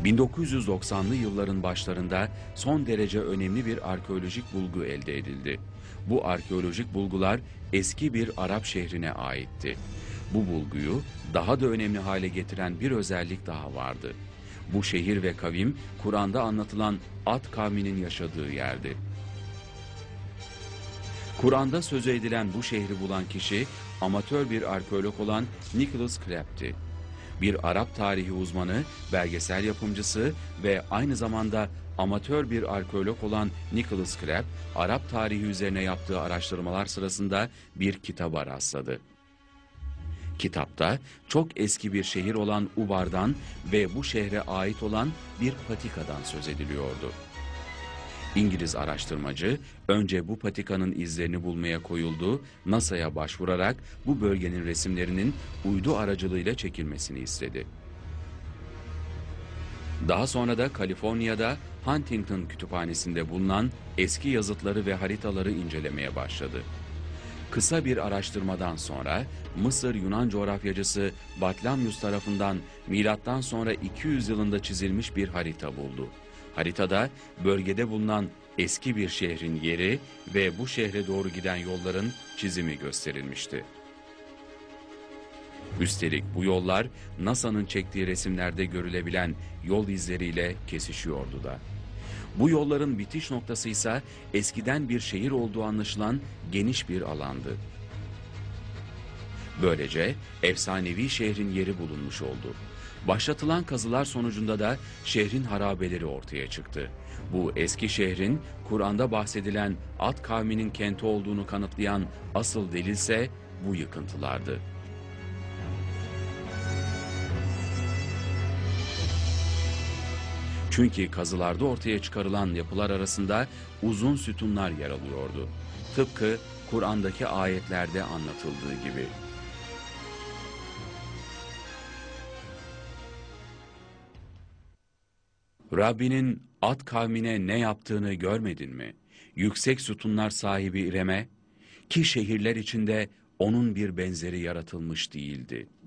1990'lı yılların başlarında son derece önemli bir arkeolojik bulgu elde edildi. Bu arkeolojik bulgular eski bir Arap şehrine aitti. Bu bulguyu daha da önemli hale getiren bir özellik daha vardı. Bu şehir ve kavim Kur'an'da anlatılan Ad kavminin yaşadığı yerdi. Kur'an'da sözü edilen bu şehri bulan kişi amatör bir arkeolog olan Nicholas Crabb'ti. Bir Arap tarihi uzmanı, belgesel yapımcısı ve aynı zamanda amatör bir arkeolog olan Nicholas Crabb, Arap tarihi üzerine yaptığı araştırmalar sırasında bir kitaba rastladı. Kitapta çok eski bir şehir olan Ubar'dan ve bu şehre ait olan bir patikadan söz ediliyordu. İngiliz araştırmacı önce bu patikanın izlerini bulmaya koyuldu, NASA'ya başvurarak bu bölgenin resimlerinin uydu aracılığıyla çekilmesini istedi. Daha sonra da Kaliforniya'da Huntington Kütüphanesi'nde bulunan eski yazıtları ve haritaları incelemeye başladı. Kısa bir araştırmadan sonra Mısır Yunan coğrafyacısı Batlamyus tarafından milattan sonra 200 yılında çizilmiş bir harita buldu. Haritada bölgede bulunan eski bir şehrin yeri ve bu şehre doğru giden yolların çizimi gösterilmişti. Üstelik bu yollar NASA'nın çektiği resimlerde görülebilen yol izleriyle kesişiyordu da. Bu yolların bitiş noktası ise eskiden bir şehir olduğu anlaşılan geniş bir alandı. Böylece efsanevi şehrin yeri bulunmuş oldu. Başlatılan kazılar sonucunda da şehrin harabeleri ortaya çıktı. Bu eski şehrin Kur'an'da bahsedilen Ad kavminin kenti olduğunu kanıtlayan asıl delilse bu yıkıntılardı. Çünkü kazılarda ortaya çıkarılan yapılar arasında uzun sütunlar yer alıyordu. Tıpkı Kur'an'daki ayetlerde anlatıldığı gibi. Rabbinin Ad kavmine ne yaptığını görmedin mi? Yüksek sütunlar sahibi İrem'e, ki şehirler içinde onun bir benzeri yaratılmış değildi.